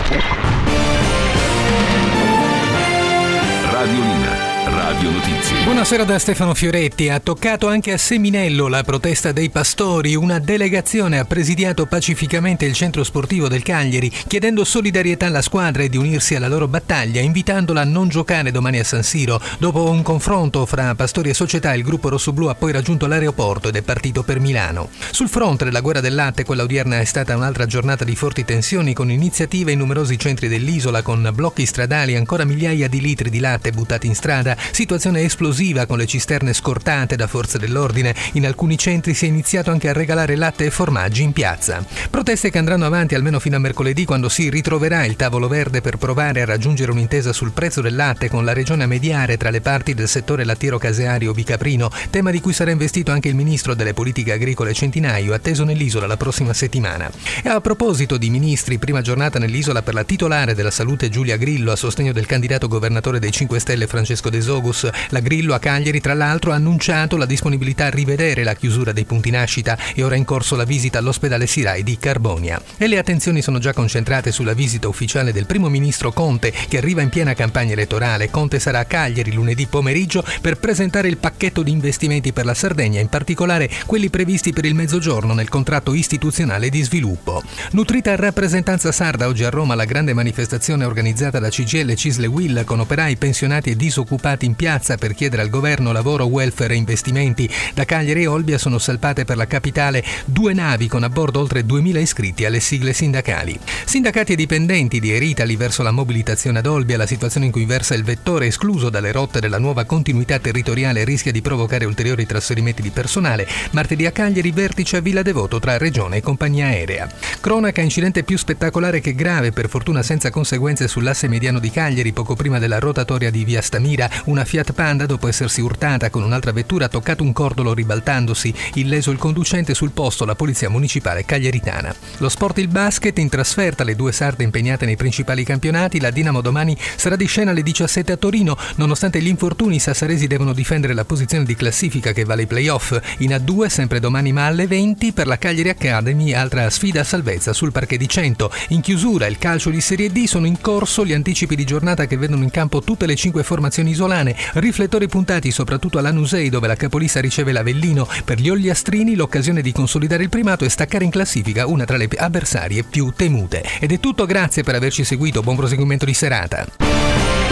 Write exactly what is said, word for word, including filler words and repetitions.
Radiolina, Radio Notizie. Buonasera da Stefano Fioretti. Ha toccato anche a Seminello la protesta dei pastori. Una delegazione ha presidiato pacificamente il centro sportivo del Cagliari, chiedendo solidarietà alla squadra e di unirsi alla loro battaglia, invitandola a non giocare domani a San Siro. Dopo un confronto fra pastori e società, il gruppo rossoblu ha poi raggiunto l'aeroporto ed è partito per Milano. Sul fronte della guerra del latte, quella odierna è stata un'altra giornata di forti tensioni, con iniziative in numerosi centri dell'isola, con blocchi stradali e ancora migliaia di litri di latte buttati in strada. Situazione esplosiva con le cisterne scortate da forze dell'ordine. In alcuni centri si è iniziato anche a regalare latte e formaggi in piazza. Proteste che andranno avanti almeno fino a mercoledì, quando si ritroverà il tavolo verde per provare a raggiungere un'intesa sul prezzo del latte, con la regione a mediare tra le parti del settore lattiero-caseario bicaprino, tema di cui sarà investito anche il ministro delle politiche agricole Centinaio, atteso nell'isola la prossima settimana. E a proposito di ministri, prima giornata nell'isola per la titolare della salute Giulia Grillo a sostegno del candidato governatore dei cinque Stelle Francesco De Sogus. La Grillo a Cagliari, tra l'altro, ha annunciato la disponibilità a rivedere la chiusura dei punti nascita e ora è in corso la visita all'ospedale Sirai di Carbonia. E le attenzioni sono già concentrate sulla visita ufficiale del primo ministro Conte, che arriva in piena campagna elettorale. Conte sarà a Cagliari lunedì pomeriggio per presentare il pacchetto di investimenti per la Sardegna, in particolare quelli previsti per il Mezzogiorno nel contratto istituzionale di sviluppo. Nutrita rappresentanza sarda oggi a Roma la grande manifestazione organizzata da C G I L, Cisle e U I L, con operai, pensionati e disoccupati in piazza per chiedere al governo lavoro, welfare e investimenti. Da Cagliari e Olbia sono salpate per la capitale due navi con a bordo oltre duemila iscritti alle sigle sindacali. Sindacati e dipendenti di Eritali verso la mobilitazione ad Olbia. La situazione in cui versa il vettore, escluso dalle rotte della nuova continuità territoriale, rischia di provocare ulteriori trasferimenti di personale. Martedì a Cagliari, vertice a Villa Devoto tra regione e compagnia aerea. Cronaca, incidente più spettacolare che grave, per fortuna senza conseguenze, sull'asse mediano di Cagliari poco prima della rotatoria di via Stamira. Una Fiat Panda, dopo essersi urtata con un'altra vettura, ha toccato un cordolo ribaltandosi. Illeso il conducente, sul posto la polizia municipale cagliaritana. Lo sport, il basket, in trasferta le due sarde impegnate nei principali campionati. La Dinamo domani sarà di scena alle diciassette a Torino. Nonostante gli infortuni, i sassaresi devono difendere la posizione di classifica che vale i playoff. In A due sempre domani, ma alle venti, per la Cagliari Academy, altra sfida a salvezza sul parquet di Cento. In chiusura il calcio di Serie D, sono in corso gli anticipi di giornata che vedono in campo tutte le cinque formazioni isolane. Riflettori puntati soprattutto alla Nusei, dove la capolista riceve l'Avellino. Per gli ogliastrini l'occasione di consolidare il primato e staccare in classifica una tra le avversarie più temute. Ed è tutto, grazie per averci seguito, buon proseguimento di serata.